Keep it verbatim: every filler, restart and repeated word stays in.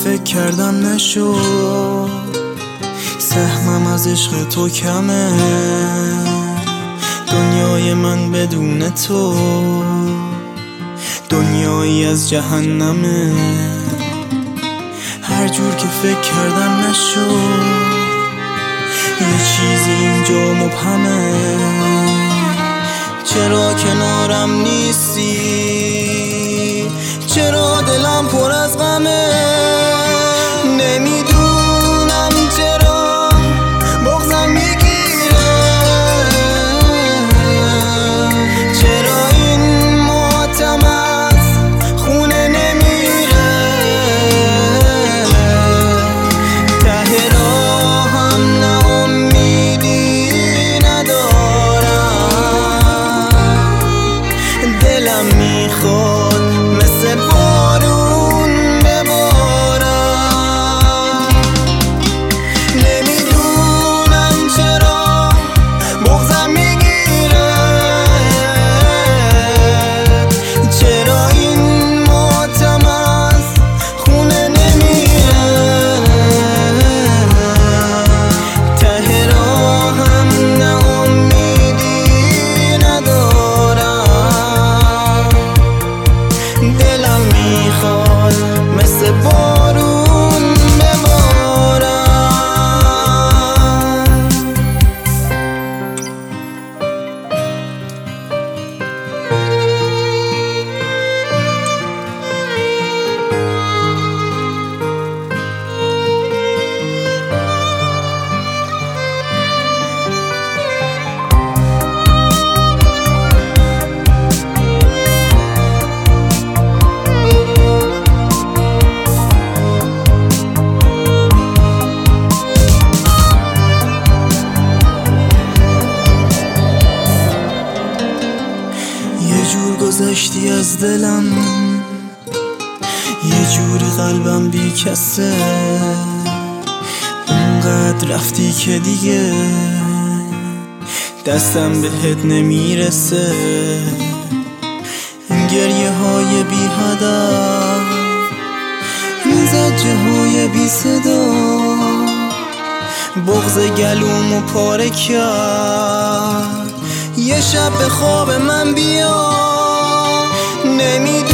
فکر کردم نشد، سهمم از عشق تو کمه، دنیای من بدون تو دنیایی از جهنمه. هر جور که فکر کردم نشد، یه چیزی اینجا مبهمه. چرا کنارم نیستی؟ چرا دلم پر از غمه؟ نمیدونم چرا بغضم میگیره، چرا این ماتم از خونه نمیره. ته راهم نه امیدی ندارم، دلم میخواد مثل بارون ببارم. نمیدونم چرا بغضم میگیره، چرا این ماتم از خونه نمیره. ته راهم نه امیدی ندارم، دلم میخواد مثل بارون ببارم. یه جور گذشتی از دلم، یه جوری قلبم بی کسه. اونقدر رفتی که دیگه دستم بهت نمیرسه. این گریه های بی هدف، این زجه های بی صدا، بغض گلومو پاره کرد. یه شب به خواب من بیا، نمی